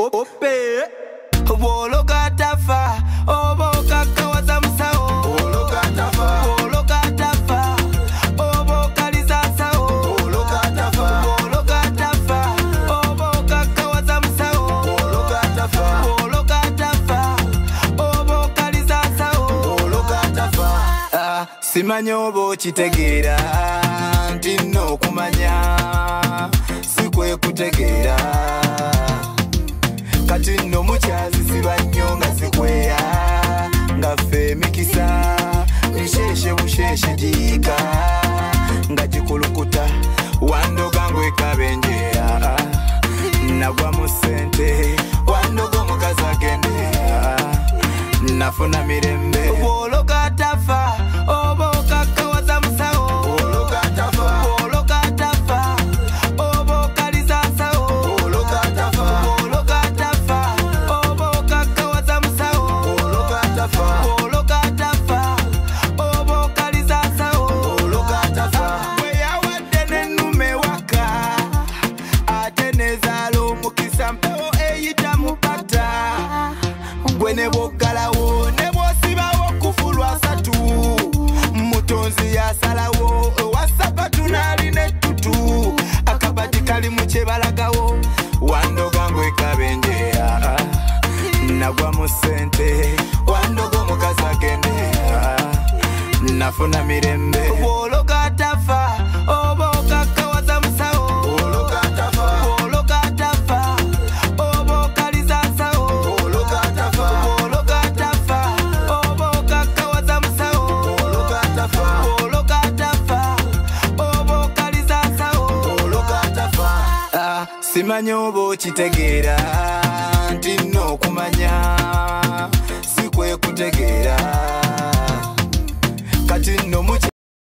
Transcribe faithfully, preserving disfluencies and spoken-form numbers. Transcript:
ope Wologa tafa Obo kaka waza msao Wologa tafa Wologa tafa Obo kaliza sao Wologa tafa Wologa tafa Obo kaka waza msao Wologa tafa Wologa tafa Obo kaliza sao Wologa tafa Ah, simanyo obo chitegera Ntino kumanya Sikwe kutegera Kati no muchazi sibanyo nga sikwea nga fe mikisa misheshe busheshe jika nga jikulukuta wandoga ngwe kabenjea nagwa musente wandoga mukaza gendea nafuna mirembe wologa tafa obo kaka waza msao wologa tafa wologa tafa obo kaliza sao wologa tafa wologa tafa obo kaka waza msao wologa tafa wologa tafa obo kaliza sao wologa tafa weya wadene nume waka atenezalo mukisa mpewo eyita mupata gwene bogalawo nebo sibawo kufulwa satu mutonzi ya salawo wasapa tunali netutu akabati kali muchebalagawo wandoga ngwe kabenjea nagwa musente wandogo mukaza gendea nafuna mirembe wologa tafa obo kaka waza msao wologa tafa wologa tafa obo kaliza sao wologa tafa wologa tafa obo kaka waza msao wologa tafa wologa tafa obo kaliza sao wologa tafa Ah, simanyo obo chitegera Ntino kumanya